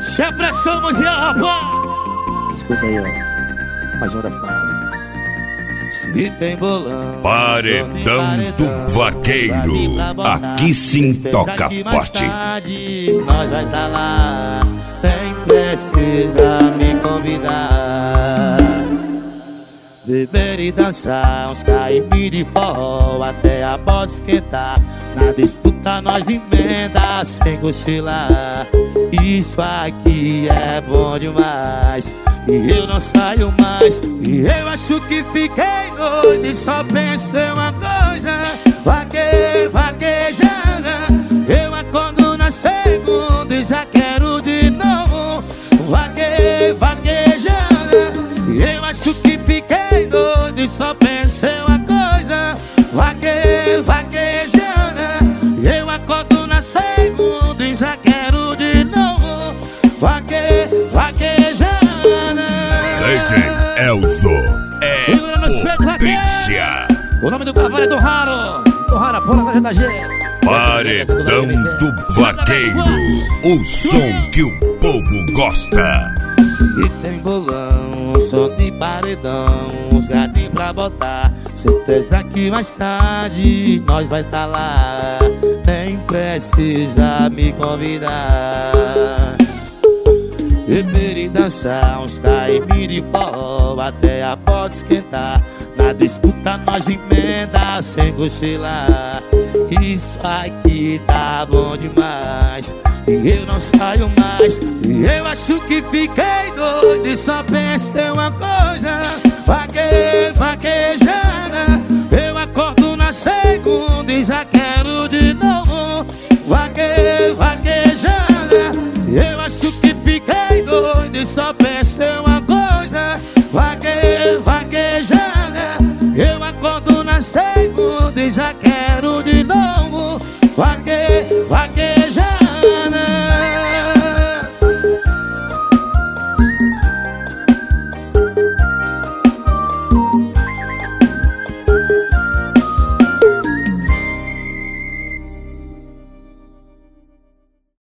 Se é pressão mundial, rapaz. Escuta aí, ó. Mais uma da fábrica. Se tem bolão, Paredão do Vaqueiro. Aqui sim toca forte. Nós vai tá lá, nem precisa me convidar. Beber e dançar, uns cair de forró até a bota esquentar. Na disputa nós emenda sem cochilar. Isso aqui é bom demais e eu não saio mais. E eu acho que fiquei doido e só pensei uma coisa: vaquejada. Eu acordo na segunda e já quero de novo vaquejada. E eu acho que fiquei doido e só pensei uma coisa: vaquejada. Eu acordo na segunda e já quero de novo vaquejada. Leite Elzo é Segura no espelho, potência. O nome do cavalo é do Raro. Do Raro, a porra da GTG. Paredão do Vaqueiro. O som que o povo gosta. E tem bolão, som de paredão, uns gatinhos pra botar. Certeza que mais tarde nós vai tá lá, nem precisa me convidar. Beber e dançar, uns cair de forró até a bota esquentar. Na disputa nós emenda sem cochilar. Isso aqui tá bom demais e eu não saio mais. E eu acho que fiquei doido e só pensei uma coisa: vaquejada. Eu acordo na segunda e já quero de novo vaquejada. Eu acho que fiquei doido e só pensei uma coisa: vaquejada. Eu acordo na segunda e já quero